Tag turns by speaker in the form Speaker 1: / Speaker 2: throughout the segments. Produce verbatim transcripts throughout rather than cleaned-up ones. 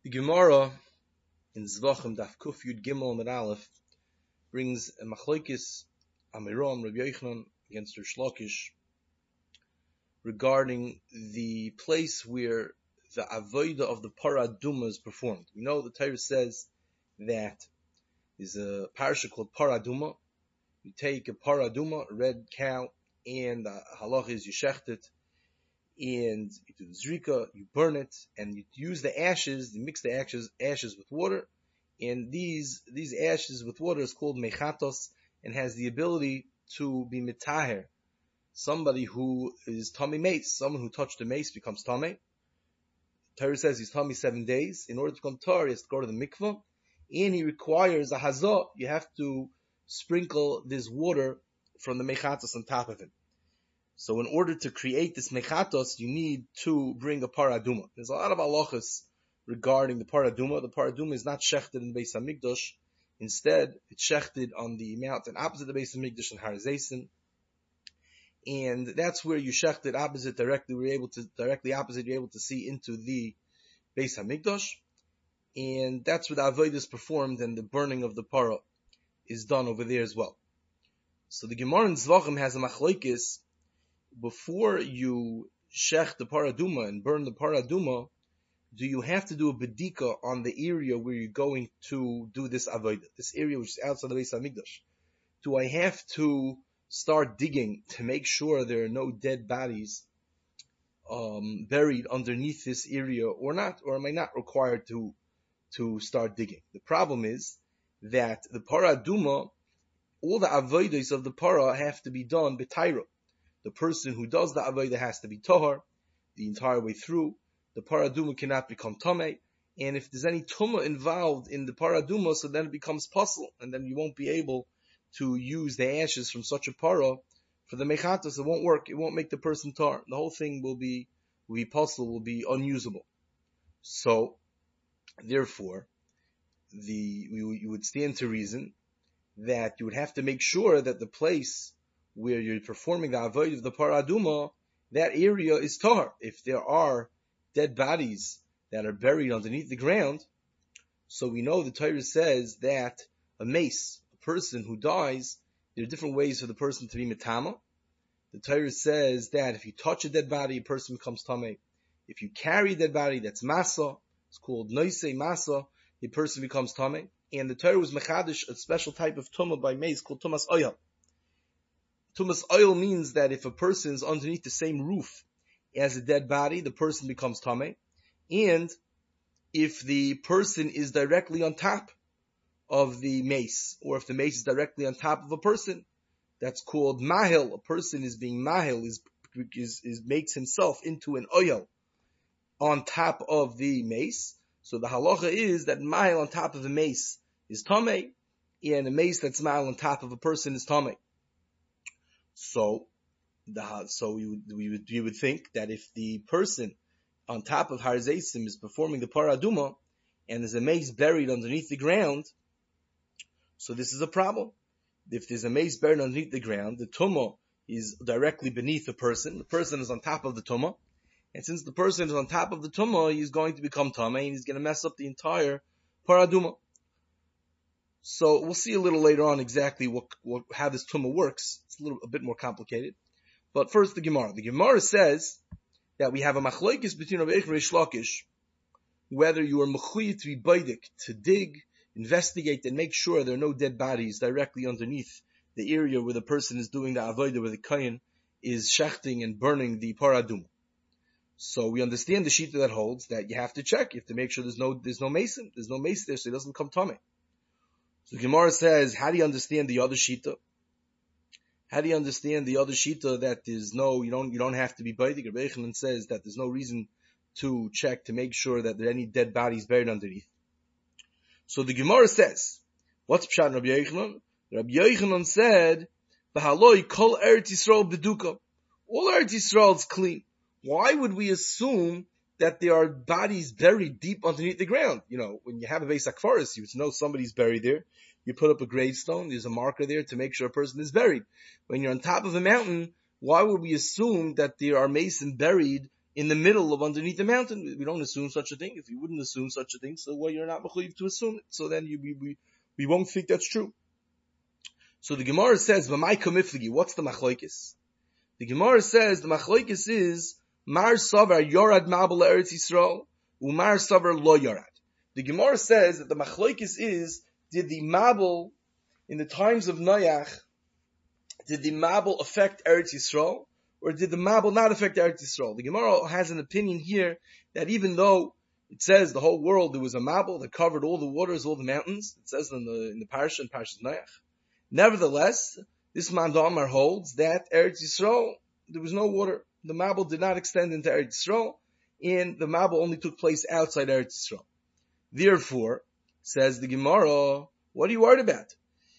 Speaker 1: The Gemara in Zvachim Daf Kuf Yud Gimel Amud Aleph brings a machlokes Amiram Rabbi Yochanan against Rish Lakish regarding the place where the avodah of the Parah Aduma is performed. We know the Torah says that there's a parasha called Parah Aduma. You take a Parah Aduma, a red cow, and the halach is you shecht it, and you do zrika, you burn it, and you use the ashes, you mix the ashes, ashes with water, and these these ashes with water is called mechatos, and has the ability to be mitaher. Somebody who is tummy mace, someone who touched the mace becomes tummy. Torah says he's tummy seven days. In order to become tar, he has to go to the mikvah, and he requires a hazah. You have to sprinkle this water from the mechatos on top of him. So in order to create this mechatos, you need to bring a Parah Aduma. There's a lot of halachas regarding the Parah Aduma. The Parah Aduma is not shechted in the Beis HaMikdash. Instead, it's shechted on the mountain opposite the Beis HaMikdash in Har Zeisen. And that's where you shecht it opposite directly. We're able to, directly opposite, you're able to see into the Beis HaMikdash. And that's where the avodah is performed, and the burning of the parah is done over there as well. So the Gemara in Zvachim has a machlokes. Before you shech the Parah Aduma and burn the Parah Aduma, do you have to do a bedika on the area where you're going to do this avodah, this area which is outside the Beis HaMikdash? Do I have to start digging to make sure there are no dead bodies um, buried underneath this area or not? Or am I not required to to start digging? The problem is that the Parah Aduma, all the avodas of the parah have to be done b'taira. The person who does the avodah has to be tahar the entire way through. The Parah Aduma cannot become tamei, and if there's any tumah involved in the Parah Aduma, so then it becomes puzzle, and then you won't be able to use the ashes from such a parah for the mechatos. It won't work. It won't make the person tar. The whole thing will be will be puzzle, will be unusable. So, therefore, the we, you would stand to reason that you would have to make sure that the place where you're performing the avodah of the Parah Aduma, that area is tar. If there are dead bodies that are buried underneath the ground, so we know the Torah says that a mace, a person who dies, there are different ways for the person to be metama. The Torah says that if you touch a dead body, a person becomes tamei. If you carry a dead body, that's masa. It's called noisei masa. The person becomes tamei. And the Torah was mechadish, a special type of tumah by mace called tumas oyel. Tumas oil means that if a person is underneath the same roof as a dead body, the person becomes tamei. And if the person is directly on top of the mace, or if the mace is directly on top of a person, that's called mahil. A person is being mahil, is, is, is makes himself into an oil on top of the mace. So the halacha is that mahil on top of the mace is tamei, and a mace that's mahil on top of a person is tamei. So, the, so you would, we would, you would think that if the person on top of Har Zeisim is performing the Parah Aduma, and there's a mace buried underneath the ground, so this is a problem. If there's a mace buried underneath the ground, the tumah is directly beneath the person, the person is on top of the tumah, and since the person is on top of the tumah, he's going to become tamei, and he's going to mess up the entire Parah Aduma. So we'll see a little later on exactly what, what how this tumah works. It's a little a bit more complicated. But first the Gemara. The Gemara says that we have a machlokes between Rabbi Yochanan and Rish Lakish, whether you are mechuyev to be baidik, to dig, investigate, and make sure there are no dead bodies directly underneath the area where the person is doing the avodah, where the kohen is shechting and burning the Parah Aduma. So we understand the shita that holds that you have to check. You have to make sure there's no there's no mason, there's no mace there, so it doesn't come tamei. So Gemara says, how do you understand the other shita? How do you understand the other shita that there's no, you don't, you don't have to be baidik? Rabbi Yochanan says that there's no reason to check to make sure that there are any dead bodies buried underneath. So the Gemara says, what's pshat in Rabbi Yochanan? Rabbi Yochanan said, "V'haloi kol Eretz Yisrael beduka." All Eretz Yisrael is clean. Why would we assume that there are bodies buried deep underneath the ground? You know, when you have a Beis HaKfaris, you would know somebody's buried there. You put up a gravestone, there's a marker there to make sure a person is buried. When you're on top of a mountain, why would we assume that there are masons buried in the middle of underneath the mountain. We don't assume such a thing. If you wouldn't assume such a thing, so well, you're not mechuyev to assume it. So then you, we, we, we won't think that's true. So the Gemara says, "V'may kamifligi." What's the machlokes? The Gemara says the machlokes is Mar Savar Yorad Mabel Eretz Yisrael, Umar Savar Lo Yorad. The Gemara says that the machlokes is, did the Mabel in the times of Noach, did the Mabel affect Eretz Yisrael, or did the Mabel not affect Eretz Yisrael? The Gemara has an opinion here that even though it says the whole world, there was a Mabel that covered all the waters, all the mountains, it says in the in the Parsha, in Parshas Noach. Nevertheless, this Mandamar holds that Eretz Yisrael, there was no water. The Mabel did not extend into Eretz Yisrael, and the Mabel only took place outside Eretz Yisrael. Therefore, says the Gemara, what are you worried about?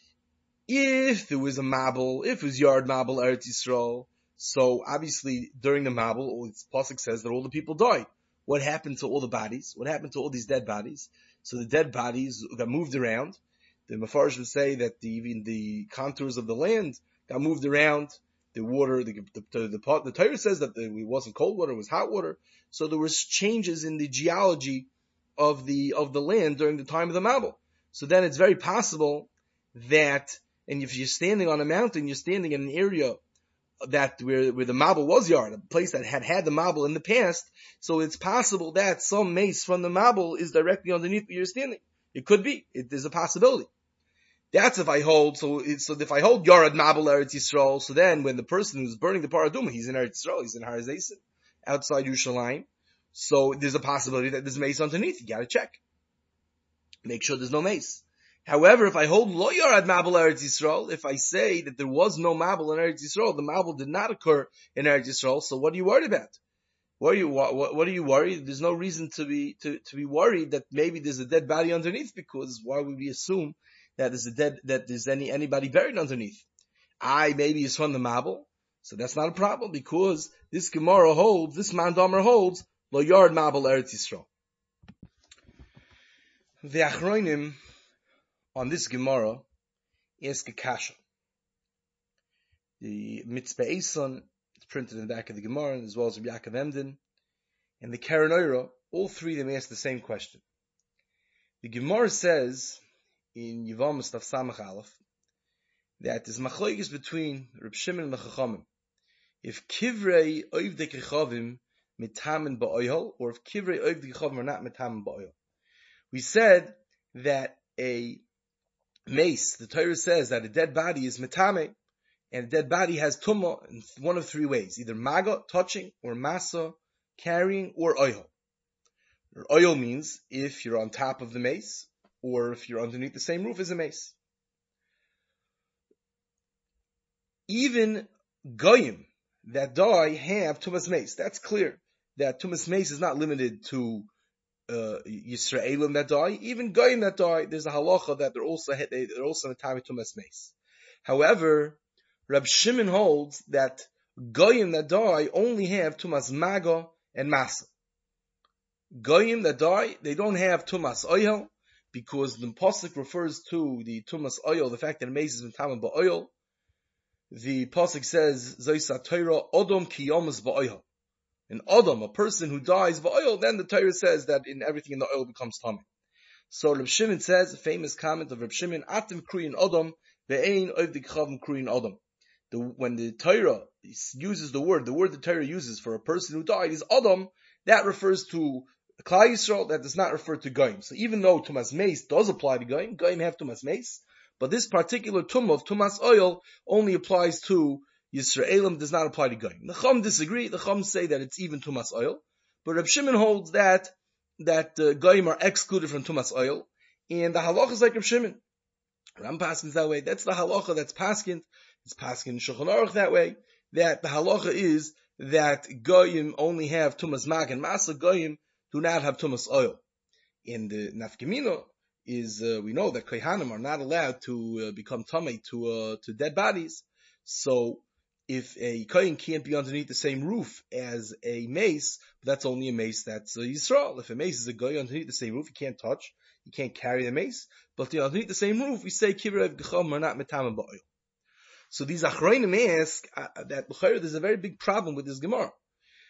Speaker 1: If there was a Mabel, if it was Yard Mabel Eretz Yisrael, so obviously during the Mabel, the pasuk says that all the people died. What happened to all the bodies? What happened to all these dead bodies? So the dead bodies got moved around. The Mefarsh would say that the, even the contours of the land got moved around. The water, the the the, the, the Torah says that the, it wasn't cold water, it was hot water. So there was changes in the geology of the of the land during the time of the Mabel. So then it's very possible that, and if you're standing on a mountain, you're standing in an area that where where the Mabel was yard, a place that had had the Mabel in the past. So it's possible that some mace from the Mabel is directly underneath where you're standing. It could be. It, there's a possibility. That's if I hold, so, so if I hold Yarad Mabel Eretz Yisrael, so then when the person who's burning the Paraduma, he's in Eretz Yisrael, he's in Har Zaysin, outside Yerushalayim, so there's a possibility that there's mace underneath. You gotta check. Make sure there's no mace. However, if I hold Lo Yarad Mabel Eretz Yisrael, if I say that there was no Mabel in Eretz Yisrael, the Mabel did not occur in Eretz Yisrael, so what are you worried about? What are you, what, what are you worried? There's no reason to be, to, to be worried that maybe there's a dead body underneath, because why would we assume that there's a dead, that there's any, anybody buried underneath? I, maybe it's from the Mabel. So that's not a problem, because this Gemara holds, this Mandamer holds, Lo Yard Mabel Eretz Yisrael. The Achronim on this Gemara ask a kasha. The Mitzvah Eson, it's printed in the back of the Gemara, as well as Rabbi Yaakov Emden, and the Karen Oira, all three of them ask the same question. The Gemara says, in Yevamos Taf Samach Aleph, that there's machlokes between Reb Shimon and the Chachamim. If kivrei oivdei kechavim mitamen ba'oyel, or if kivrei oivdei kechavim are not mitamen ba'oyel. We said that a mace, the Torah says that a dead body is mitame, and a dead body has tumah in one of three ways, either maga, touching, or masa, carrying, or oil. Oil means if you're on top of the mace, or if you're underneath the same roof as a mace. Even goyim that die have tumas mace. That's clear. That tumas mace is not limited to uh, Yisraelim that die. Even goyim that die, there's a halacha that they're also they're also in a time of tumas mace. However, Reb Shimon holds that goyim that die only have tumas maga and masa. Goyim that die, they don't have tumas oil, because the pasuk refers to the tumas oil, the fact that a mace is mitamen ba'oil. The pasuk says, Zoysa Torah, Odom kiyomas ba'oil. An Odom, a person who dies ba'oil, then the Torah says that in everything in the oil becomes tamei. So Reb Shimon says, a famous comment of Reb Shimon, Atim kriyin Odom, ve'ein oivdik chavim kriyin Odom. The, when the Torah uses the word, the word the Torah uses for a person who died is Odom, that refers to Klal Yisrael, that does not refer to Goyim. So even though Tumas Mace does apply to Goyim, Goyim have Tumas Mace, but this particular Tumah of Tumas Oil only applies to Yisraelim, does not apply to Goyim. The Chum disagree, the Chum say that it's even Tumas Oil, but Reb Shimon holds that, that uh, Goyim are excluded from Tumas Oil, and the halacha is like Reb Shimon. Ram paskins that way, that's the halacha that's paskind, it's paskind in Shulchan Aruch that way, that the halacha is that Goyim only have Tumas Mag and Masa, Goyim do not have tumas oil. In the nafkamina is uh, we know that kohanim are not allowed to uh, become tamei to uh, to dead bodies. So if a kohen can't be underneath the same roof as a mace, that's only a mace that's a Yisrael. If a mace is a guy underneath the same roof, you can't touch, you can't carry the mace. But if they're underneath the same roof, we say kivrei gecham are not metamen ba'oil. So these achronim ask uh, that there's a very big problem with this Gemara.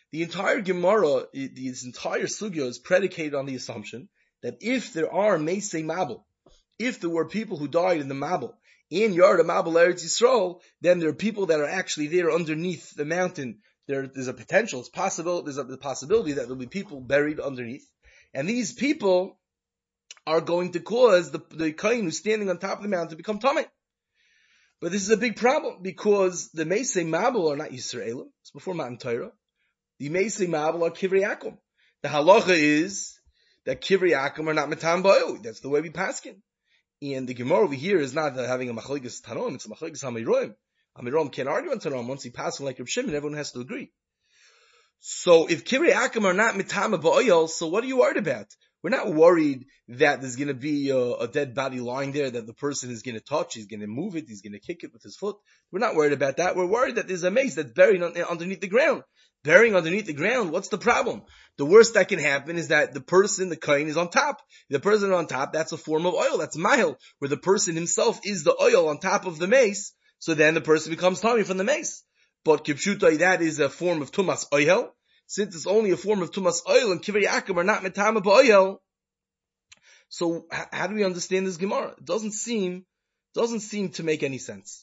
Speaker 1: The entire Gemara, this entire sugya is predicated on the assumption that if there are Meisei Mabel, if there were people who died in the Mabel, in Yard of Mabel Eretz Yisrael, then there are people that are actually there underneath the mountain. There, there's a potential, it's possible, there's a the possibility that there'll be people buried underneath. And these people are going to cause the, the Kain who's standing on top of the mountain to become Tamei. But this is a big problem because the Meisei Mabel are not Yisraelim. It's before Matan Torah. The Meisei Mabel are Kivrei Akum. The halacha is that Kivrei Akum are not Matan Ba'u. That's the way we paskin. And the Gemara over here is not having a Machlokes Tanoim, it's a Machlokes Hamiroim. Hamiroim can't argue on Tanoim. Once he passes like Reb Shimon, everyone has to agree. So if Kivrei Akum are not Mitama Ba'oyel, so what are you worried about? We're not worried that there's going to be a, a dead body lying there that the person is going to touch, he's going to move it, he's going to kick it with his foot. We're not worried about that. We're worried that there's a mace that's buried on, underneath the ground. Burying underneath the ground, what's the problem? The worst that can happen is that the person, the kohen, is on top. The person on top, that's a form of oil, that's mahil, where the person himself is the oil on top of the mace, so then the person becomes tummy from the mace. But kipshutai, that is a form of tumas oil. Since it's only a form of tumas oil and kivrei akum are not metama ba'oil, so h- how do we understand this Gemara? It doesn't seem, doesn't seem to make any sense.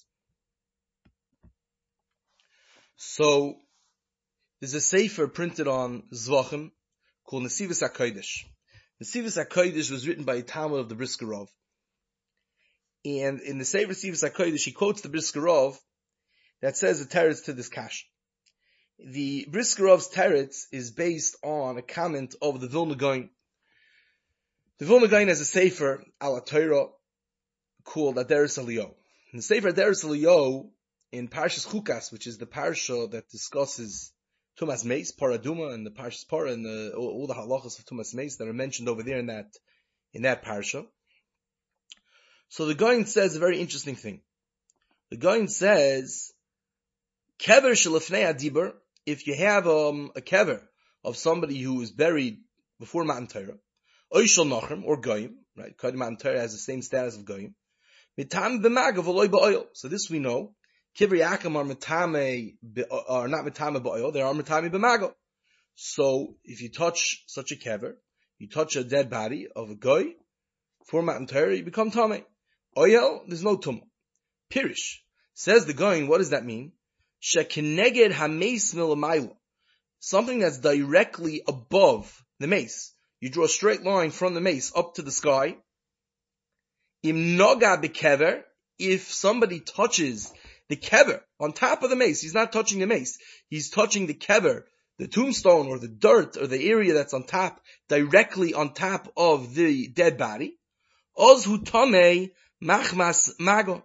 Speaker 1: So, there's a sefer printed on Zvachim called Nesivus HaKodesh. Nesivus HaKodesh was written by a Talmud of the Brisker Rov. And in the sefer Nesivus HaKodesh, he quotes the Brisker Rov that says the teretz to this kash. The Brisker Rov's teretz is based on a comment of the Vilna Gaon. The Vilna Gaon has a sefer, Al HaTorah, called Aderes Eliyahu. In the sefer Aderes Eliyahu, in Parshas Chukas, which is the parsha that discusses Tumas Meis, Paraduma, and the Parshas Para, and the, all, all the halachas of Tumas Meis that are mentioned over there in that, in that parsha. So the Gaon says a very interesting thing. The Gaon says, Kever shelefnei adibur, if you have um, a kever of somebody who is buried before Matan Torah, Oishal Nachem, or Goyim, right? Kodim Matan Torah has the same status of Goyim. Mitam b'magav v'loy ba'oil. So this we know. Kivrei Akum are metame, are not metame ba'oil, they are metame b'magav. So if you touch such a kever, you touch a dead body of a goy, for Matan Torah, you become tamei. Oil, there's no tumah. Pirish. Says the Goyim, what does that mean? Shekeneged hameis milamayla. Something that's directly above the mace. You draw a straight line from the mace up to the sky. Im noga bekever, if somebody touches the kever on top of the mace, he's not touching the mace, he's touching the kever, the tombstone or the dirt or the area that's on top, directly on top of the dead body. Ozhu tamei machmas mago.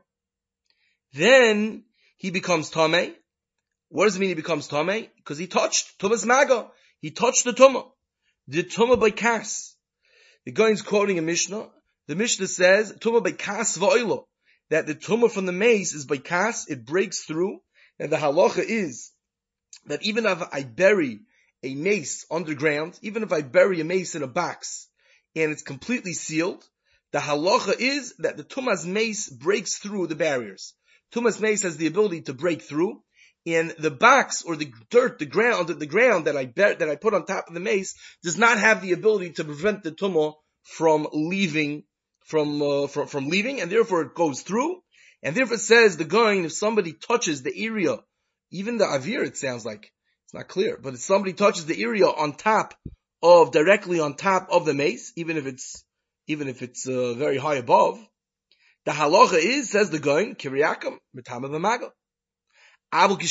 Speaker 1: Then he becomes tamei. What does it mean he becomes tamei? Because he touched tumas mago. He touched the tumah. The tumah by kas. The Gaon's quoting a Mishnah. The Mishnah says, tumah by kas va'oilo. That the tumah from the mace is by kas, it breaks through. And the halacha is that even if I bury a mace underground, even if I bury a mace in a box, and it's completely sealed, the halacha is that the tumas mace breaks through the barriers. Tumas mace has the ability to break through, and the box or the dirt, the ground, the ground that I bar- that I put on top of the mace does not have the ability to prevent the tumah from leaving, from, uh, from, from leaving, and therefore it goes through, and therefore it says the going, if somebody touches the area, even the avir, it sounds like, it's not clear, but if somebody touches the area on top of, directly on top of the mace, even if it's, even if it's, uh, very high above, the halacha is, says the going, kiryakam, mitama b'maga. But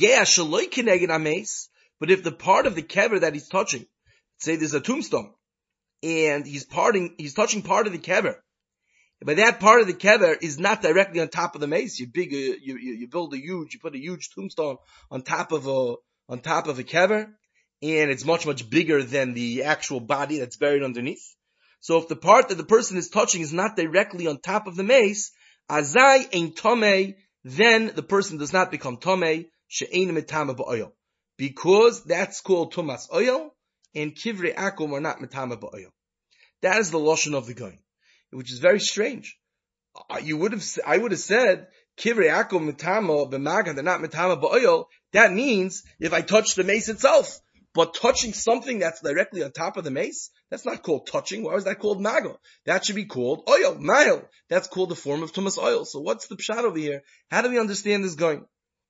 Speaker 1: if the part of the kever that he's touching, say there's a tombstone, and he's parting, he's touching part of the kever, but that part of the kever is not directly on top of the mace. You big, uh, you, you you build a huge, you put a huge tombstone on top of a on top of a kever, and it's much much bigger than the actual body that's buried underneath. So if the part that the person is touching is not directly on top of the mace, azai ein tomei, then the person does not become tomei, she'ein metama ba'oil, because that's called tumas oil, and kivrei akum are not metama ba'oil. That is the lashon of the Gaon, which is very strange. You would have, I would have said kivrei akum metama b'maga, they're not metama ba'oil. That means if I touch the mace itself, But touching something that's directly on top of the mace, that's not called touching. Why is that called mago? That should be called oil, mail. That's called the form of tumas oil. So what's the pshat over here? How do we understand this going?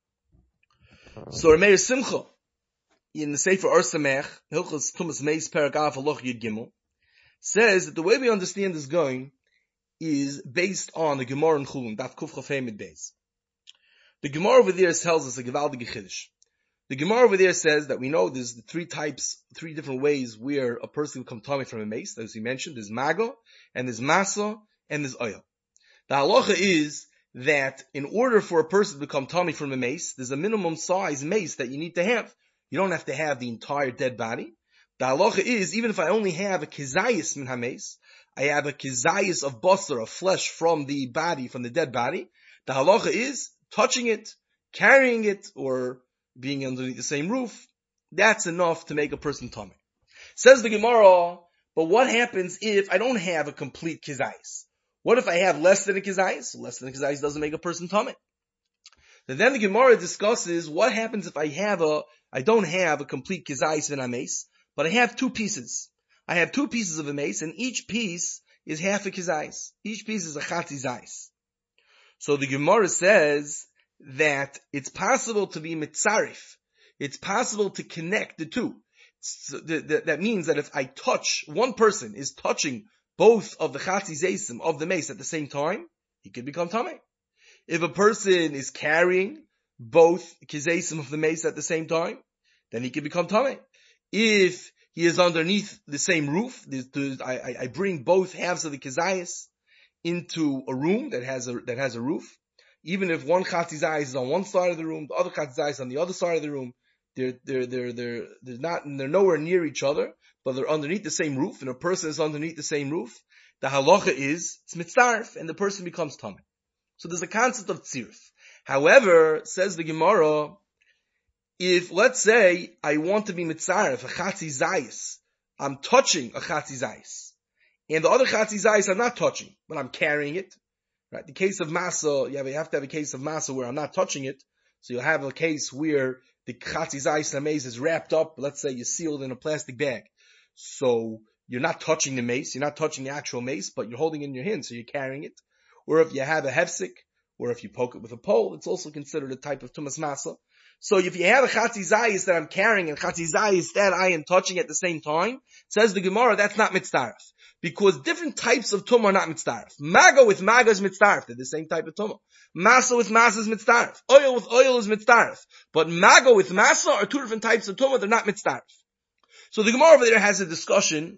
Speaker 1: So Rameir Simcha, in the Sefer Or Samech, Hilchos Tumas Mace Paragaf Aloch Yud Gimel, says that the way we understand this going is based on the Gemara in Chulun, Daf Kuf Chaf Mid Beis. The Gemara over there tells us a Gevaldige Chiddush. The Gemara over there says that we know there's the three types, three different ways where a person will become tummy from a mace. As we mentioned, there's mago, and there's masa, and there's oil. The halacha is that in order for a person to become tummy from a mace, there's a minimum size mace that you need to have. You don't have to have the entire dead body. The halacha is, even if I only have a kizayis min ha-mace, I have a kizayis of basar, of flesh from the body, from the dead body, the halacha is touching it, carrying it, or being underneath the same roof, that's enough to make a person tummy. Says the Gemara, but what happens if I don't have a complete kizayis? What if I have less than a kizayis? Less than a kizayis doesn't make a person tummy. And then the Gemara discusses what happens if I have a, I don't have a complete kizayis in a mace, but I have two pieces. I have two pieces of a mace, and each piece is half a kizayis. Each piece is a chatzizayis. So the Gemara says that it's possible to be mitzarif. It's possible to connect the two. So th- th- that means that if I touch, one person is touching both of the chatzizayim of the mace at the same time, he could become tamei. If a person is carrying both kizayim of the mace at the same time, then he could become tamei. If he is underneath the same roof, I, I bring both halves of the kizayis into a room that has a that has a roof. Even if one chatzizayis is on one side of the room, the other chatzizayis is on the other side of the room, they're they're they're they're they're not they're nowhere near each other, but they're underneath the same roof, and a person is underneath the same roof. The halacha is it's mitzaref, and the person becomes tamei. So there's a concept of tziruf. However, says the Gemara, if let's say I want to be mitzaref a chatzizayis, I'm touching a chatzizayis, and the other chatzizayis I'm not touching, but I'm carrying it. Right? The case of masa, you have, you have to have a case of masa where I'm not touching it. So you'll have a case where the chatzizayis mace is wrapped up, let's say you're sealed in a plastic bag. So you're not touching the mace, you're not touching the actual mace, but you're holding it in your hand, so you're carrying it. Or if you have a hefsek, or if you poke it with a pole, it's also considered a type of tumas masa. So if you have a chatzizayis that I'm carrying and chatzizayis that I am touching at the same time, says the Gemara, that's not mitzaref. Because different types of tumah are not mitzaref. Maga with maga is mitzaref. They're the same type of tumah. Masa with masa is mitzaref. Oil with oil is mitzaref. But maga with masa are two different types of tumah. They're not mitzaref. So the Gemara over there has a discussion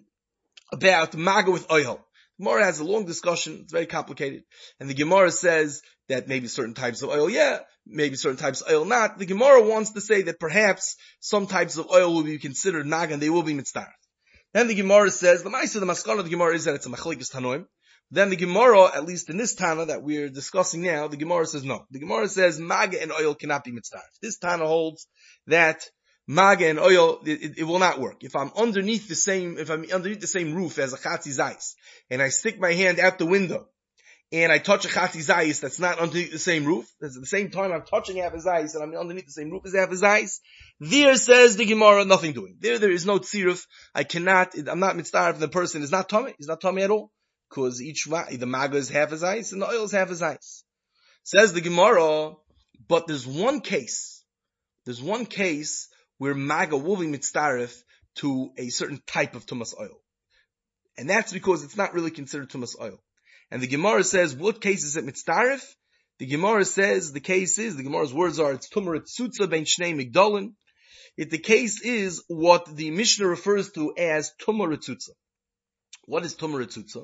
Speaker 1: about maga with oil. The Gemara has a long discussion. It's very complicated. And the Gemara says that maybe certain types of oil, yeah, maybe certain types of oil not. The Gemara wants to say that perhaps some types of oil will be considered maga and they will be mitzaref. Then the Gemara says, the Ma'aseh, the Maskana of the Gemara is that it's a Machlekes Tanoim. Then the Gemara, at least in this Tana that we're discussing now, the Gemara says no. The Gemara says maga and oil cannot be mitzaref. This Tana holds that maga and oil, it, it, it will not work. If I'm underneath the same, if I'm underneath the same roof as a chatzizayis, and I stick my hand out the window, and I touch a chatzizayis that's not underneath the same roof, that's at the same time I'm touching half his eyes, and I'm underneath the same roof as half his eyes, there says the Gemara, nothing doing. There, there is no tziruf. I cannot, I'm not mitzaref, the person is not tummy, he's not tummy at all. Because each, the maga is half his eyes, and the oil is half his eyes. Says the Gemara, but there's one case, there's one case where maga will be mitzaref to a certain type of tumas oil. And that's because it's not really considered tumas oil. And the Gemara says, what case is it mitzaref? The Gemara says, the case is, the Gemara's words are, it's tumar etzutza ben shnei migdalin. If the case is what the Mishnah refers to as tumar etzutza. What is tumar etzutza?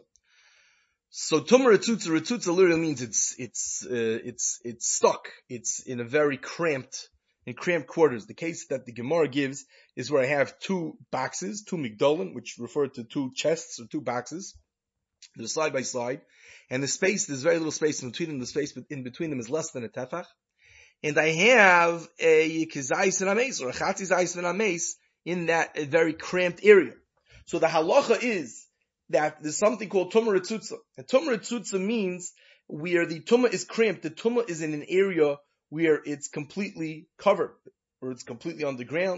Speaker 1: So tumar etzutza, etzutza literally means it's, it's, uh, it's, it's stuck. It's in a very cramped, in cramped quarters. The case that the Gemara gives is where I have two boxes, two migdalin, which refer to two chests or two boxes. They're side by side. And the space, there's very little space in between them. The space in between them is less than a tefach. And I have a kizayis and a mace, or a chatzizayis and a mace in that very cramped area. So the halacha is that there's something called tumar etzutza. And tumar etzutza means where the tumah is cramped. The tumah is in an area where it's completely covered, or it's completely underground,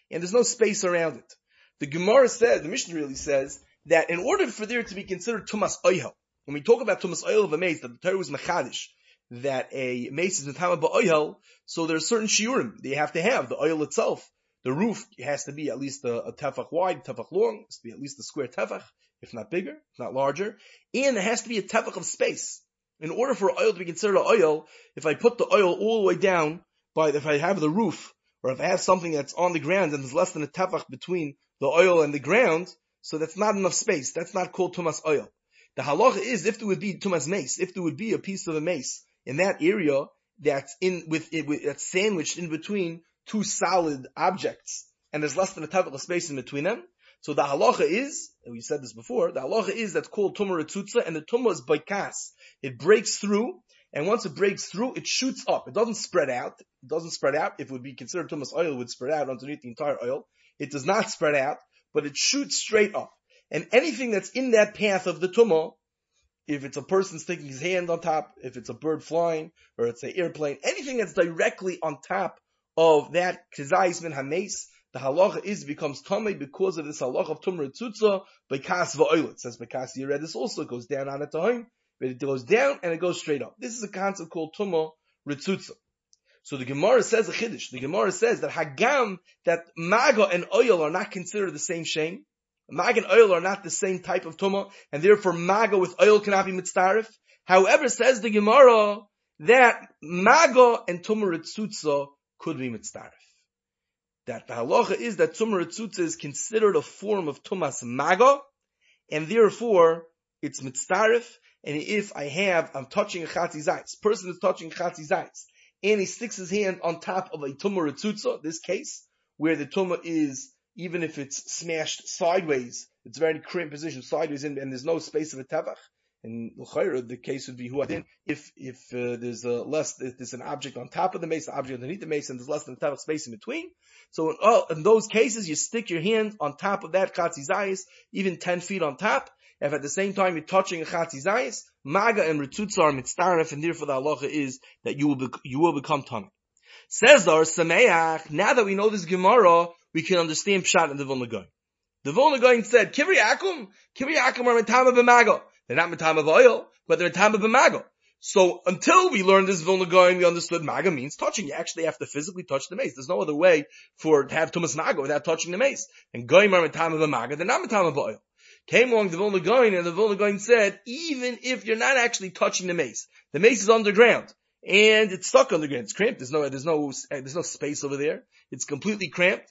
Speaker 1: and there's no space around it. The Gemara says, the Mishnah really says, that in order for there to be considered tumas oyel, when we talk about tumas oyel of a mace, that the Torah was mechadish, that a mace is mitama ba'oyel, so there are certain shiurim that you have to have. The oil itself, the roof has to be at least a, a tefach wide, tefach long, it has to be at least a square tefach, if not bigger, if not larger, and there has to be a tefach of space. In order for oil to be considered oil, if I put the oil all the way down, by if I have the roof, or if I have something that's on the ground and there's less than a tefach between the oil and the ground, so that's not enough space. That's not called tumas oil. The halacha is, if there would be tumas mace, if there would be a piece of a mace in that area that's in with it, with, that's sandwiched in between two solid objects, and there's less than a tefach of space in between them. So the halacha is, and we said this before, the halacha is that's called tumah retzutza, and the tumah is baikas. It breaks through, and once it breaks through, it shoots up. It doesn't spread out. It doesn't spread out. If it would be considered tumas oil, it would spread out underneath the entire oil. It does not spread out, but it shoots straight up. And anything that's in that path of the tumah, if it's a person sticking his hand on top, if it's a bird flying, or it's an airplane, anything that's directly on top of that kizayis min hames, the halacha is becomes tamei because of this halacha of tumah retzutza b'kas va'oil. It says b'kas, you read this also, it goes down on it to home, but it goes down and it goes straight up. This is a concept called tumah retzutza. So the Gemara says a chiddush. The Gemara says that hagam, that maga and oil are not considered the same shame. Maga and oil are not the same type of tumah, and therefore maga with oil cannot be mitzaref. However, says the Gemara that maga and tumah retzutza could be mitzaref. That the halacha is that tumah retzutza is considered a form of tumas maga, and therefore it's mitzaref. And if I have, I'm touching a chatzi zayis, person is touching chatzi zayis, and he sticks his hand on top of a tumah retzutza, this case, where the tumah is, even if it's smashed sideways, it's very cramped position sideways, and, and there's no space of a tevach. And l'chayra, the case would be huadin, if if uh, there's a less, if there's an object on top of the mace, the object underneath the mace, and there's less than a tevach space in between. So in, oh, in those cases, you stick your hand on top of that chatzi zayis, even ten feet on top. If at the same time you're touching a chatzi zayis, maga and retzutza are mitzaref, and therefore the halacha is that you will be, you will become tamei. Says our Sameach, now that we know this Gemara, we can understand Pshat and the Vilna Gaon. The Vilna Gaon said, Kivri Akum, Kivri Akum are mitama b'maga. They're not mitama b'oil, but they're mitama b'maga. So until we learned this Vilna Gaon, we understood maga means touching. You actually have to physically touch the mace. There's no other way for to have tumas maga without touching the mace. And Goyim are mitama b'maga, they're not mitama b'oil. Came along the Vilna Gaon, and the Vilna Gaon said, even if you're not actually touching the mace, the mace is underground, and it's stuck underground, it's cramped, there's no, there's no, there's no space over there, it's completely cramped.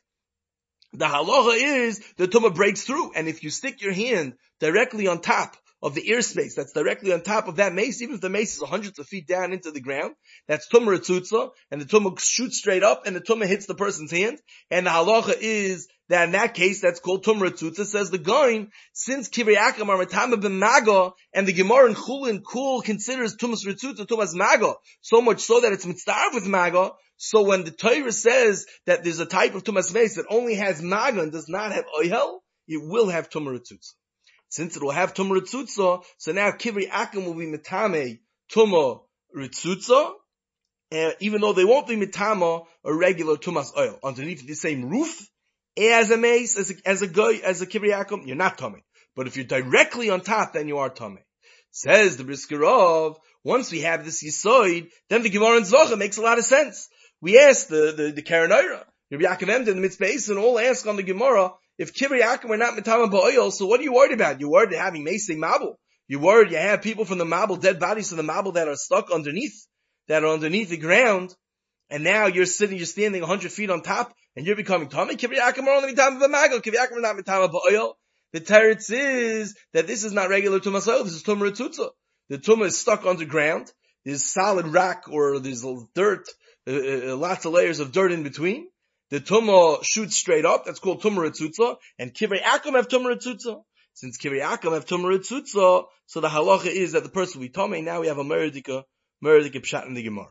Speaker 1: The halacha is the tumah breaks through, and if you stick your hand directly on top of the airspace that's directly on top of that mace, even if the mace is hundreds of feet down into the ground, that's tumah retzutza, and the tumah shoots straight up, and the tumah hits the person's hand, and the halacha is that in that case, that's called tumah retzutza. Says the Gaon, since kivrei akum are mitama b'maga, and the Gemara in Chulin Kul considers tumas retzutza tumas maga, so much so that it's mitzaref with maga. So when the Torah says that there's a type of tumas mace that only has maga and does not have oil, it will have tumah retzutza. Since it will have tumah retzutza, so now kivrei akum will be mitame tumah retzutza, uh, even though they won't be mitama a regular tumas oil underneath the same roof. As a mace, as a, as a guy, as a kivrei akum, you're not tamei. But if you're directly on top, then you are tamei. Says the Brisker Rav, once we have this yisoid, then the Gemara in Zocha makes a lot of sense. We ask the, the, the Karanaira, Rabbi Yaakov Emden, the Mitzvah, and all ask on the Gemara, if kivrei akum are not mitama ba'oil, so what are you worried about? You're worried having mace mabul. You're worried you have people from the mabul, dead bodies from the mabul that are stuck underneath, that are underneath the ground, and now you're sitting, you're standing a hundred feet on top, and you're becoming tamei. Kivrei akum are only mitama b'maga. Kivrei akum are not mitama ba'oil. The teretz is that this is not regular tumas oil. This is tumah retzutza. The tumah is stuck underground. There's solid rock or there's dirt, uh, uh, lots of layers of dirt in between. The tumah shoots straight up. That's called tumah retzutza. And kivrei akum have tumah retzutza. Since kivrei akum have tumah retzutza, so the halacha is that the person will be tamei. Now we have a meredika, meredika pshat in the Gemara.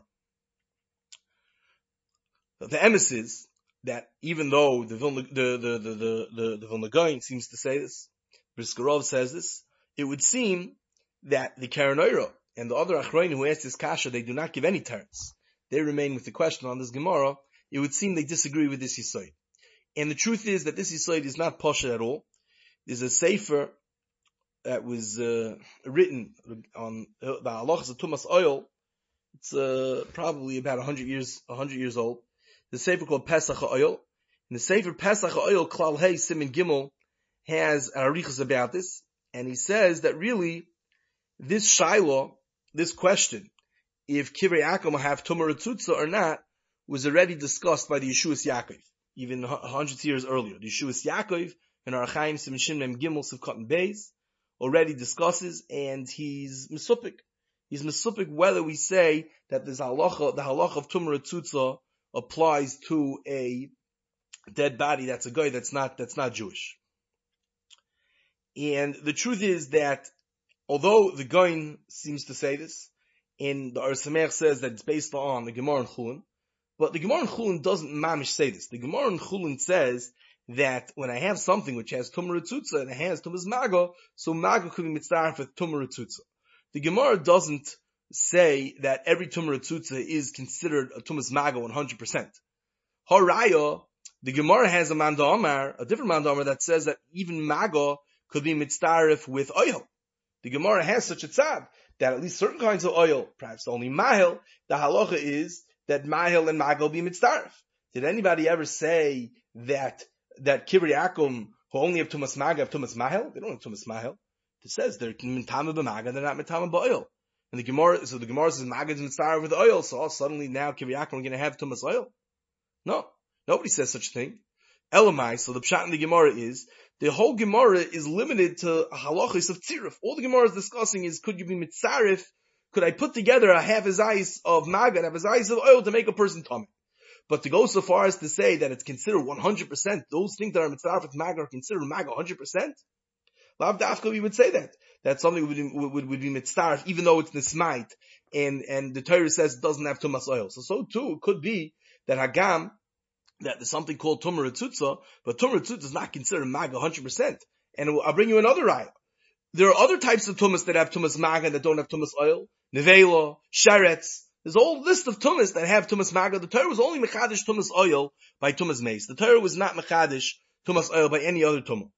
Speaker 1: The emes is that even though the Vilna, the, the, the, the, the, the Vilna Gaon seems to say this, Brisker Rav says this, it would seem that the Karanaira and the other Achronim who asked this kasha, they do not give any terms. They remain with the question on this Gemara. It would seem they disagree with this Yisoid. And the truth is that this Yisod is not Pasha at all. There's a sefer that was uh, written on the halachas of Tumas Oil. It's uh, probably about a hundred years, a hundred years old. The sefer called Pesach Oil. And the sefer Pesach Oil, Klal Hey Siman Gimel, has arichas about this, and he says that really this shaila, this question, if Kivrei Yaakov will have Tumah Retzutza or not, was already discussed by the Yeshuas Yaakov, even hundreds of years earlier. The Yeshuas Yaakov in Orach Chaim Siman Shin Mem Gimel Sivkot and Beis already discusses, and he's mesupik. He's mesupik whether we say that this halacha, the halacha of Tumah Retzutza applies to a dead body that's a guy that's not that's not Jewish. And the truth is that although the Gaon seems to say this, and the Or Sameach says that it's based on the Gemara in Chulin, but the Gemara in Chulin doesn't mamish say this. The Gemara in Chulin says that when I have something which has Tumah Retzutza and it has Tumas Maga, so Maga could be mitzaref with Tumah Retzutza. The Gemara doesn't say that every Tumah Retzutza is considered a Tumas Maga one hundred percent. Haraya, the Gemara has a Manda Amar, a different Manda Amar that says that even Maga could be mitzaref with oil. The Gemara has such a tzad that at least certain kinds of oil, perhaps only mahil, the halacha is that mahil and maga will be mitzaref. Did anybody ever say that that Kivrei Yaakov who only have tumas maga have tumas mahil? They don't have tumas mahil. It says they're mitama b'maga, they're not mitama b'oil. And the Gemara, so the Gemara says maga is mitzaref with oil, so oh, suddenly now Kivrei Yaakov are going to have tumas oil? No, nobody says such a thing. Elamai, so the pshat in the Gemara is, the whole Gemara is limited to halachos of tziruf. All the Gemara is discussing is, could you be mitzaref? Could I put together a half his eyes of maga and half his eyes of oil to make a person tummy? But to go so far as to say that it's considered one hundred percent, those things that are mitzaref with maga are considered maga one hundred percent? Lav dafka, we would say that. That something would, would, would, would be mitzaref, even though it's nismait, and, and the Torah says it doesn't have tumas oil. So, so too, it could be that Hagam, that there's something called Tumah Retzutza, but Tumah Retzutza is not considered Maga one hundred percent. And I'll bring you another raya. There are other types of Tumas that have Tumas Maga that don't have Tumas oil. Nevela, Sheretz. There's a whole list of Tumas that have Tumas Maga. The Torah was only Mechadish Tumas oil by Tumas Mace. The Torah was not Mechadish Tumas oil by any other Tumah.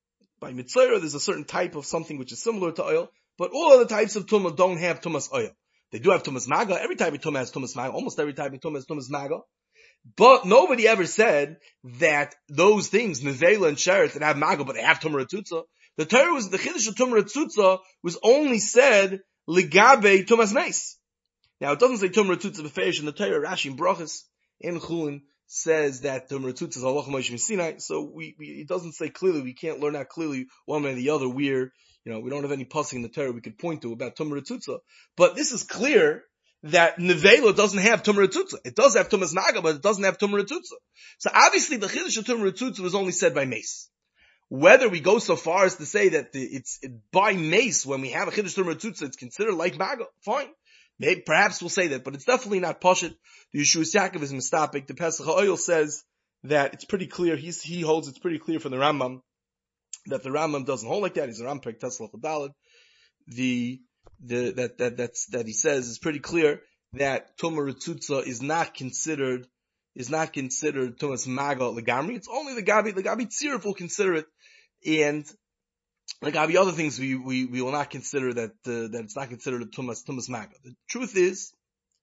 Speaker 1: By Mitzvah, there's a certain type of something which is similar to oil, but all other types of Tumah don't have Tumas oil. They do have Tumas Maga. Every type of Tumah has Tumas Maga. Almost every type of Tumah has Tumas Maga. But nobody ever said that those things, Nevela and Sheretz, that have Maga, but they have Tumah Retzutza. The Torah was, the Chiddush of Tumah Retzutza was only said, Ligabe Tumas Meis. Now it doesn't say Tumah Retzutza b'feish in the Torah. Rashi in Brachas, in Chulin, says that Tumah Retzutza is Halacha Moshe Sinai. So we, we, it doesn't say clearly, we can't learn that clearly one way or the other. We're, you know, we don't have any pasuk in the Torah we could point to about Tumah Retzutza. But this is clear that Nevela doesn't have Tumah Retzutza. It does have Tumas Maga, but it doesn't have Tumah Retzutza. So obviously the Chiddush of Tumah Retzutza was only said by Mace. Whether we go so far as to say that the, it's it, by Mace, when we have a Chiddush Tumah Retzutza, it's considered like Maga, fine. Maybe, perhaps we'll say that, but it's definitely not Pashut. The Yeshuas Yaakov is mistapik. The Pesach HaOyel says that it's pretty clear, he's, he holds it's pretty clear from the Rambam, that the Rambam doesn't hold like that. He's a Rampek Tesla Chadalad. The The, that, that, that's, that he says is pretty clear that Tumah Retzutza is not considered, is not considered Tumas Maga Legamri. It's only the Gabi, the Gabi Tzirif will consider it, and the Gabi other things we, we, we will not consider that, uh, that it's not considered a Tumas, Tumas Maga. The truth is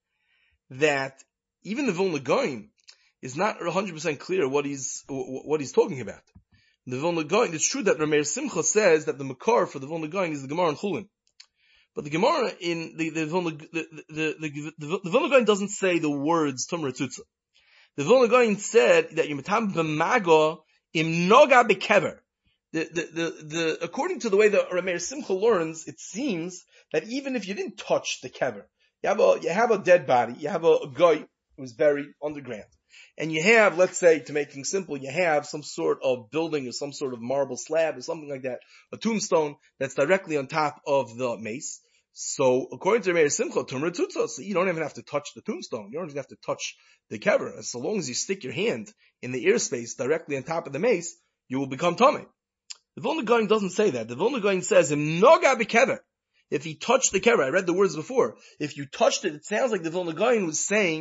Speaker 1: that even the Vilna Gaon is not one hundred percent clear what he's, what he's talking about. The Vilna Gaon, it's true that Rameir Simcha says that the Makar for the Vilna Gaon is the Gemara in Chulin. But the Gemara in the the Vilna the the the, the, the Vilna Gaon doesn't say the words Tumah Retzutza. The Vilna Gaon said that you mitam b'maga im noga bekever. The the the the according to the way the Rameir Simcha learns, it seems that even if you didn't touch the kever, you have a you have a dead body, you have a, a guy who was buried underground, and you have, let's say, to make things simple, you have some sort of building or some sort of marble slab or something like that, a tombstone that's directly on top of the mace. So, according to Rameir Simcha, Tumah Retzutza, so you don't even have to touch the tombstone. You don't even have to touch the kever. So long as you stick your hand in the airspace directly on top of the mace, you will become tummy. The Vilna Gaon doesn't say that. The Vilna Gaon says, "Im noga bekever." If he touched the kever, I read the words before. If you touched it, it sounds like the Vilna Gaon was saying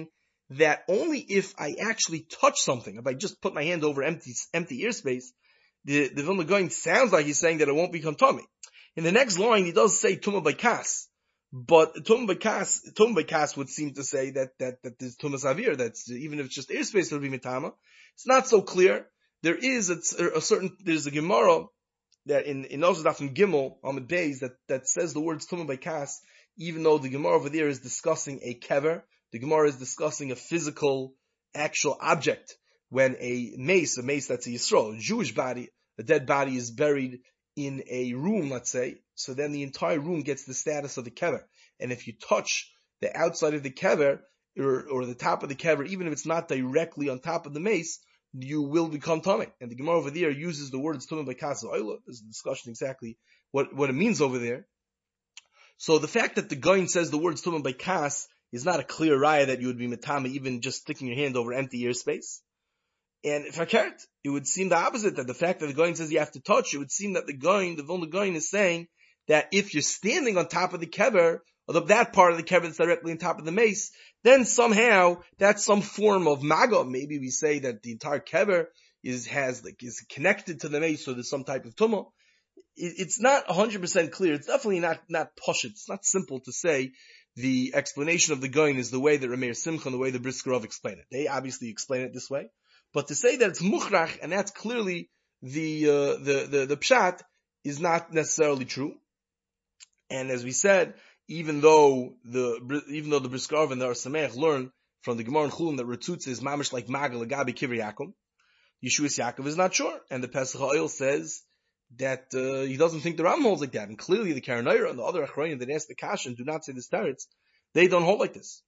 Speaker 1: that only if I actually touch something, if I just put my hand over empty, empty airspace, the, the Vilna Gaon sounds like he's saying that it won't become tummy. In the next line, he does say Tumah B'kas, but Tumah B'kas, Tumah B'kas would seem to say that, that, that there's Tumah Savir, that's, even if it's just airspace, it'll be Mitama. It's not so clear. There is a, a certain, there's a Gemara that in, in Nosdaf and Gimel, Amid Beis, that, that says the words Tumah B'kas, even though the Gemara over there is discussing a kever, the Gemara is discussing a physical, actual object. When a mace, a mace that's a Yisrael, a Jewish body, a dead body is buried in a room, let's say, so then the entire room gets the status of the kever. And if you touch the outside of the kever, or, or the top of the kever, even if it's not directly on top of the mace, you will become tummy. And the Gemara over there uses the words Tumah B'kas Oila. There's a discussion exactly what, what it means over there. So the fact that the Gaon says the words Tumah B'kas is not a clear raya that you would be metame even just sticking your hand over empty airspace. And if I can't, it would seem the opposite, that the fact that the Gaon says you have to touch, it would seem that the Gaon, the Vilna Gaon is saying that if you're standing on top of the kever, or the, that part of the kever that's directly on top of the mace, then somehow that's some form of maga. Maybe we say that the entire kever is, has like, is connected to the mace, so there's some type of tumah. It, it's not one hundred percent clear. It's definitely not, not poshut. It's not simple to say the explanation of the Gaon is the way that Rameir Simcha and the way the Briskerov explain it. They obviously explain it this way. But to say that it's mukhrach, and that's clearly the, uh, the, the, the pshat, is not necessarily true. And as we said, even though the, even though the Briskerov and the Ar Sameach learn from the Gemara and Chulin that Retzutz is mamish like Magal Agabi Kivri Yaakov, Yeshuas Yaakov is not sure. And the Pesach HaOil says that, uh, he doesn't think the Ram holds like that. And clearly the Karanayra and the other Achronim that ask the Kasha and do not say the Starets, they don't hold like this.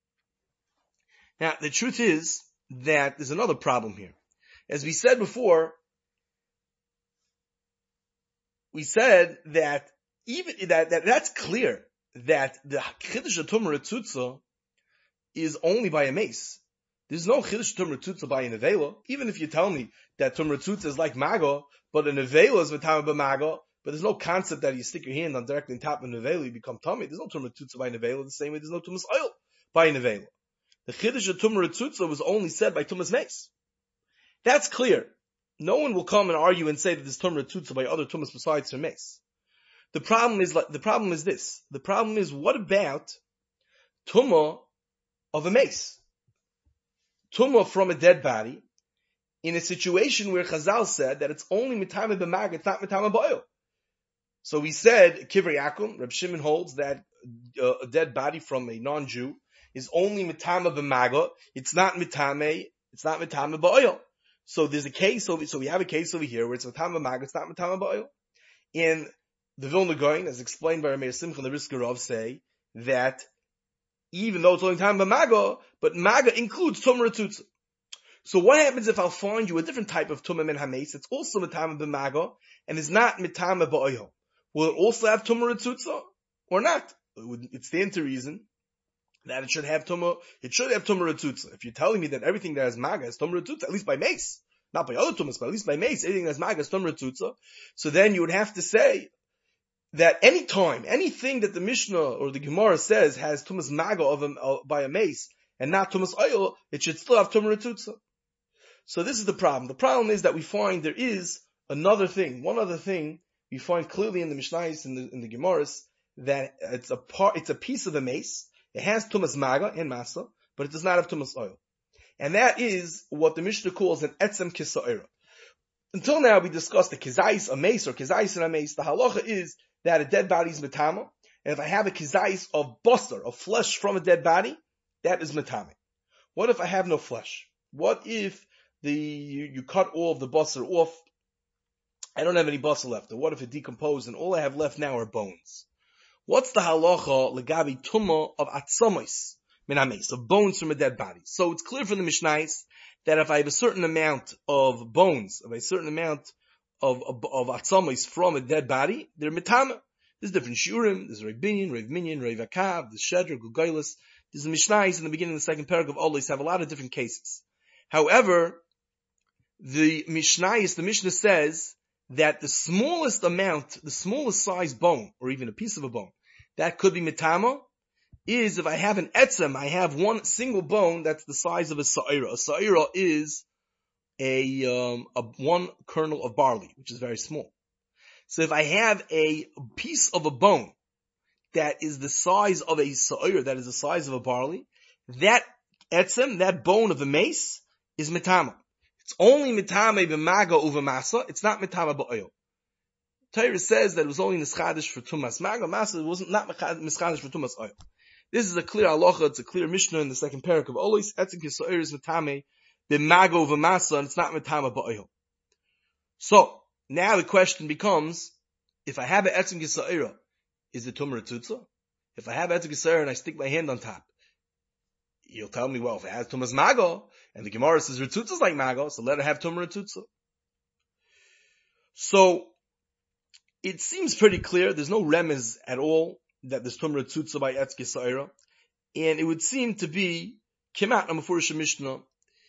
Speaker 1: Now, the truth is, that there's another problem here. As we said before, we said that even that, that that's clear that the Chiddush Tumah Retzutza is only by a mace. There's no Chiddush Tumah Retzutza by a nevela. Even if you tell me that Tumah Retzutza is like Maga, but a nevela is Matama b'Maga, but there's no concept that you stick your hand on directly on top of a nevela, you become tummy. There's no Tumah Retzutza by a nevela the same way there's no Tumas Oil by a nevela. The Chiddush of Tumah Retzutza was only said by Tumas Mace. That's clear. No one will come and argue and say that there's Tumah Retzutza by other Tumas besides her Mace. The problem is, the problem is this. The problem is, what about Tumah of a Mace? Tumah from a dead body in a situation where Chazal said that it's only Mitama b'Mag, it's not Mitama b'Oil. So we said, Kivri Yaakov, Reb Shimon holds that uh, a dead body from a non-Jew is only mitama b'maga. It's not mitame. It's not mitama b'oil. So there's a case over. So we have a case over here where it's mitama b'maga. It's not mitama b'oil. In the Vilna Gaon, as explained by Rameir Simcha and the Briskerov, say that even though it's only mitama b'maga, but maga includes tumah retzutza. So what happens if I'll find you a different type of tumah min hameis? It's also mitama b'maga and it's not mitama b'oil. Will it also have tumah retzutza or not? It would. It stands to reason that it should have tumah, it should have tumah retzutza. If you're telling me that everything that has maga is tumah retzutza, at least by mace, not by other tumas, but at least by mace, everything that has maga is tumah retzutza, so then you would have to say that any time, anything that the Mishnah or the Gemara says has tumas maga of a, uh, by a mace and not tumas oil, it should still have tumah retzutza. So this is the problem. The problem is that we find there is another thing, one other thing we find clearly in the Mishnayos and the, in the Gemaras, that it's a part, it's a piece of the mace. It has tumas maga and masa, but it does not have tumas oil. And that is what the Mishnah calls an etzem kisa'ira. Until now we discussed the kizais, a mace, or kizais and a mace. The halacha is that a dead body is metama, and if I have a kizais of basar, of flesh from a dead body, that is metame. What if I have no flesh? What if the, you, you cut all of the basar off? I don't have any basar left. Or what if it decomposed and all I have left now are bones? What's the halacha legabi tumah of atzamos min hameis, of bones from a dead body? So it's clear from the Mishnayos that if I have a certain amount of bones, of a certain amount of of, of atzamos from a dead body, they're mitama. There's different shurim. There's Rav Binyan, Rav Minyan, Rav Akav, there's Shedra, Gugailas. There's the Mishnayos in the beginning of the second paragraph of Olis have a lot of different cases. However, the Mishnayos, the Mishnah says that the smallest amount, the smallest size bone, or even a piece of a bone, that could be mitama, is if I have an etzem, I have one single bone that's the size of a sa'ira. A sa'ira is a, um, a one kernel of barley, which is very small. So if I have a piece of a bone that is the size of a sa'ira, that is the size of a barley, that etzem, that bone of the mace, is mitama. It's only mitama b'maga uva masa. It's not mitama b'oil. Torah says that it was only nischadish for tumas maga. Masa wasn't not nischadish for tumas oil. This is a clear halacha. It's a clear mishnah in the second parak of Olis. Etzem kisa'ir is mitame b'maga uva masa, and it's not mitama b'oil. So now the question becomes: if I have an etzem kisa'ira, is it tumah tzutza? If I have etzem kisa'ira and I stick my hand on top, you'll tell me, well, if it has tumas maga, and the Gemara says Ritzutza is like maga, so let it have tumah Ritzutza. So, it seems pretty clear, there's no remez at all, that there's tumah Ritzutza by Etz Kisa'ira, and it would seem to be, Kemat Amafurish Mishnah,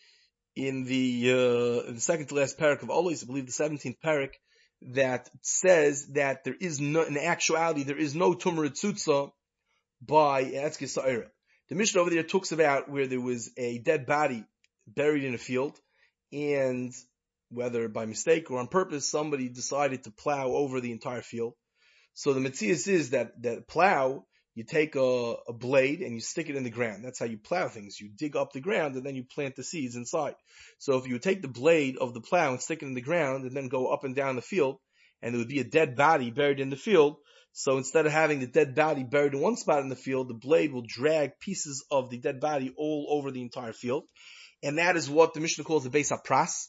Speaker 1: in the, uh, in the second to last parak of Olis, I believe the seventeenth parak, that says that there is no, in actuality, there is no tumah Ritzutza by Etz Kisa'ira. The Mishnah over there talks about where there was a dead body buried in a field, and whether by mistake or on purpose, somebody decided to plow over the entire field. So the metzias is that, that plow, you take a, a blade and you stick it in the ground. That's how you plow things. You dig up the ground and then you plant the seeds inside. So if you would take the blade of the plow and stick it in the ground and then go up and down the field, and there would be a dead body buried in the field, so instead of having the dead body buried in one spot in the field, the blade will drag pieces of the dead body all over the entire field. And that is what the Mishnah calls the Beis HaPras.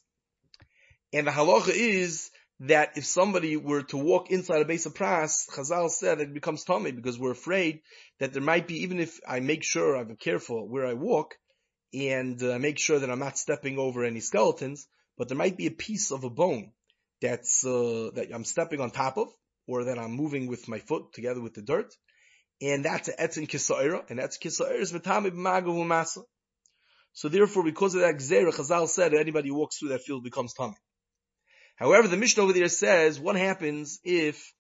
Speaker 1: And the halacha is that if somebody were to walk inside a Beis HaPras, Chazal said it becomes tummy, because we're afraid that there might be, even if I make sure I'm careful where I walk and uh, make sure that I'm not stepping over any skeletons, but there might be a piece of a bone that's uh, that I'm stepping on top of, or that I'm moving with my foot together with the dirt, and that's a etzem kisa'ira, and that's kisa'ira is metame b'maga u'masa. So therefore, because of that gzeira, Chazal said that anybody who walks through that field becomes tummy. However, the Mishnah over there says, what happens if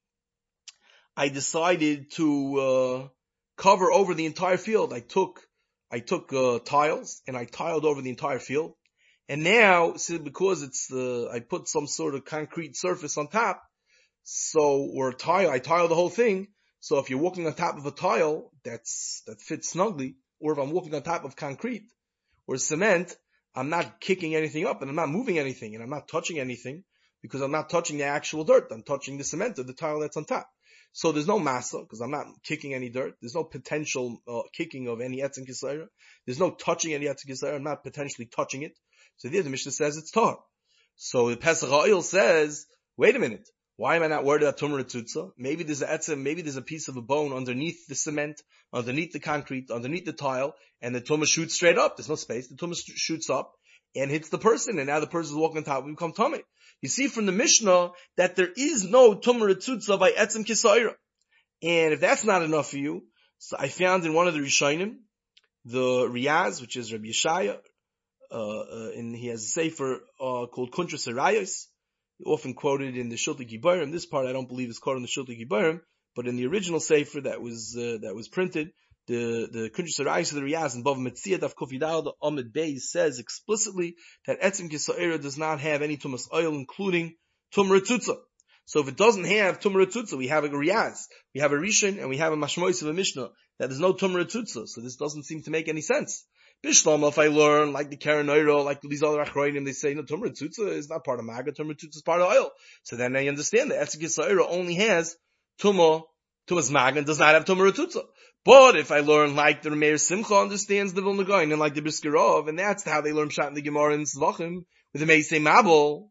Speaker 1: I decided to uh, cover over the entire field? I took, I took uh, tiles and I tiled over the entire field, and now, so because it's the, I put some sort of concrete surface on top, so or tile, I tile the whole thing. So if you're walking on top of a tile that's that fits snugly, or if I'm walking on top of concrete or cement, I'm not kicking anything up and I'm not moving anything and I'm not touching anything, because I'm not touching the actual dirt. I'm touching the cement of the tile that's on top. So there's no masa, because I'm not kicking any dirt. There's no potential uh, kicking of any etzem kisayra. There's no touching any etzem kisayra. I'm not potentially touching it. So there the Mishnah says it's tar. So the Pesach Ha'il says, wait a minute. Why am I not worried about tumah tzutza? Maybe there's a etzem, maybe there's a piece of a bone underneath the cement, underneath the concrete, underneath the tile, and the tumah shoots straight up. There's no space. The tumah shoots up and hits the person, and now the person is walking on top, we become tummy. You see from the Mishnah that there is no tumah tzutza by etzem kisayra. And if that's not enough for you, so I found in one of the Rishonim, the Riyaz, which is Rabbi Yeshaya, uh, uh, and he has a sefer uh, called Kuntras Harayos, often quoted in the Shiltei Giborim. This part I don't believe is quoted in the Shiltei Giborim, but in the original sefer that was uh, that was printed, the the Kuntras Harayos of the Riyaz in Bav Metzia Daf Kofidal, the Amid Beis says explicitly that etzem kisa'ira does not have any tumas oil, including tumah tzutza. So if it doesn't have tumah tzutza, we have a Riyaz, we have a Rishon, and we have a Mashmois of a Mishnah that there's no tumah tzutza. So this doesn't seem to make any sense. Bishlam, if I learn, like the Karen Oiro, like these other Achroinim, they say, no, tumah tzutza is not part of Maga, tumah tzutza is part of oil. So then I understand that etzem kisa'ira only has tumah, tumas Maga, and does not have tumah tzutza. But if I learn like the Meir Simcha understands the Vilna Gaon, and like the Briskerov, and that's how they learn Pshat in the Gemara in Zvachim, with the Meisei Mabel.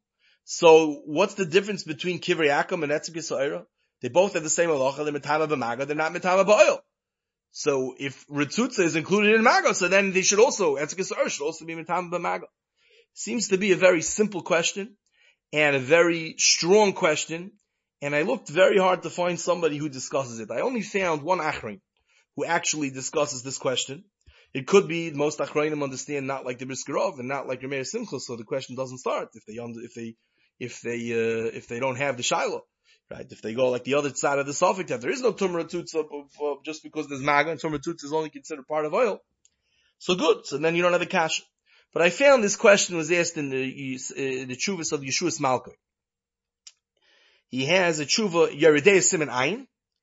Speaker 1: So what's the difference between Kivrei Yaakov and etzem kisa'ira? They both have the same halacha, they're mitama b'maga, they're not mitama b'oil. So if Ritzutza is included in Maga, so then they should also, etzem kisa'ira should also be mitama b'maga. Seems to be a very simple question, and a very strong question, and I looked very hard to find somebody who discusses it. I only found one Achrein who actually discusses this question. It could be most Achreinim understand not like the Briskerov and not like Rameir Simcha, so the question doesn't start if they if they if they uh, if they don't have the Shiloh. Right? If they go like the other side of the Suffolk, that there is no Tumra Tutza just because there's Maga, and Tumra Tutza is only considered part of oil. So good. So then you don't have the kasha. But I found this question was asked in the, uh, the Chuvas of Yeshua's Malka. He has a Chuva Yeridei Siman Ayin,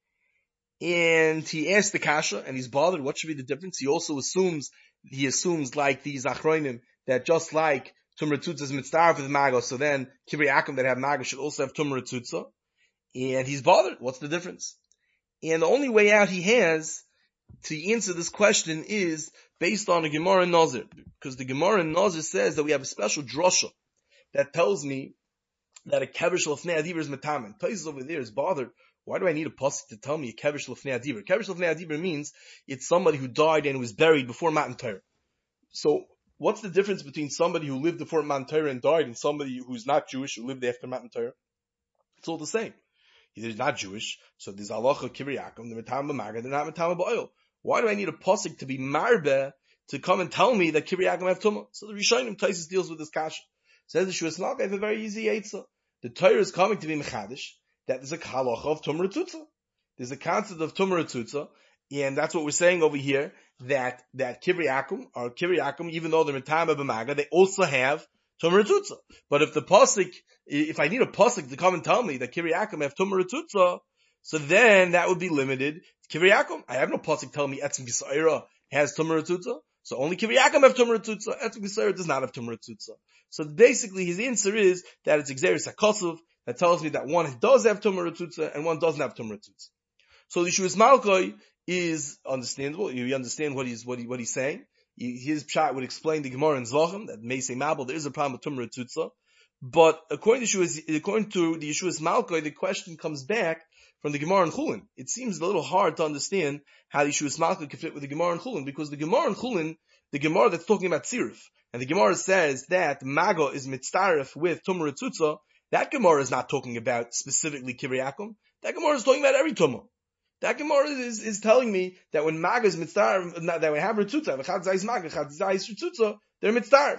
Speaker 1: and he asked the kasha, and he's bothered. What should be the difference? He also assumes, he assumes like these Achronim, that just like Tumra Tutza is mitzvah with Maga, so then Kivrei Akum that have Maga should also have Tumra Tutza. And he's bothered. What's the difference? And the only way out he has to answer this question is based on a Gemara in Nazir. Because the Gemara in Nazir says that we have a special drasha that tells me that a kevish l'fnei adiber is metamen. Places over there is bothered. Why do I need a pasuk to tell me a kevish l'fnei adiber? Kevish l'fnei adiber means it's somebody who died and was buried before Matan Torah. So what's the difference between somebody who lived before Matan Torah and died and somebody who's not Jewish who lived after Matan Torah? It's all the same. He's not Jewish, so there's halacha Kivrei Akum, they're Matama B'Maga, they're not Matama B'Oil. Why do I need a pasuk to be marbe to come and tell me that Kivrei Akum have Tumah? So the Rishonim Taisus deals with this kasha. Says the Shuas Malka, I have a very easy answer. The Torah is coming to be mechadish that there's a halacha of Tumah Tutza. There's a concept of Tumah Tutza, and that's what we're saying over here, that, that Kivrei Akum, or Kivrei Akum, even though they're Matama B'Maga, they also have Tumah Tutza. But if the pasuk, if I need a pasuk to come and tell me that Kivrei Akum have Tumah Tutza, so then that would be limited to Kivrei Akum. I have no pasuk telling me Etzem Gisayra has Tumah Tutza. So only Kivrei Akum have Tumah Tutza. Etzem Gisayra does not have Tumah Tutza. So basically his answer is that it's Xeris HaKosov that tells me that one does have Tumah Tutza and one doesn't have Tumah Tutza. So the Yeshua's Malkoi is understandable. You understand what he's, what he, what he's saying. His pshat would explain the Gemara in Zvachim that may say Mabel, there is a problem with Tumra Tutza. But according to Yeshua's, according to the Yeshua's Malkoi, the question comes back from the Gemara in Chulin. It seems a little hard to understand how the Yeshua's Malkoi can fit with the Gemara in Chulin, because the Gemara in Chulin, the Gemara that's talking about Tzirif, and the Gemara says that Maga is mitzaref with Tumra Tutza, that Gemara is not talking about specifically Kivrei Akum. That Gemara is talking about every Tumah. That Gemara is, is telling me that when Maga is mitzvah, that we have Ritzutza, Chad Zayis Maga, Chad Zayis Ritzutza, they're mitzvah.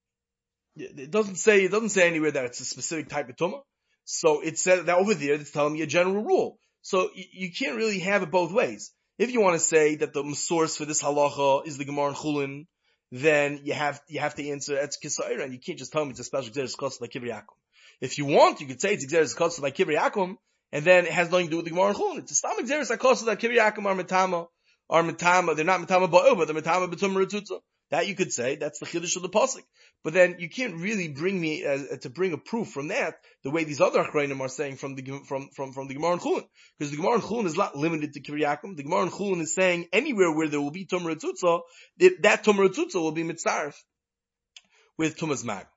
Speaker 1: It doesn't say, it doesn't say anywhere that it's a specific type of Tumah. So it said that over there, it's telling me a general rule. So you, you can't really have it both ways. If you want to say that the source for this halacha is the Gemara in Chulin, then you have, you have to answer Etz Kisayra, and you can't just tell me it's a special Xeris Kosov like Kivrei Akum. If you want, you could say it's Xeris Kosov like Kivrei Akum, and then it has nothing to do with the Gemara in Chulin. It's a stomach Xeris HaKosov that Kivrei Akum are Matama, are Matama, they're not Matama Ba'o, but they're Matama B'Tumah Ritzutza. That you could say, that's the Chiddush of the Pasuk. But then you can't really bring me, uh, to bring a proof from that, the way these other Achrayim are saying from the, from, from, from the Gemara in Chulin. Because the Gemara in Chulin is not limited to Kivrei Akum. The Gemara in Chulin is saying anywhere where there will be Tumah Ritzutza, that Tumah Ritzutza will be Mitzaref with Tumas Mag.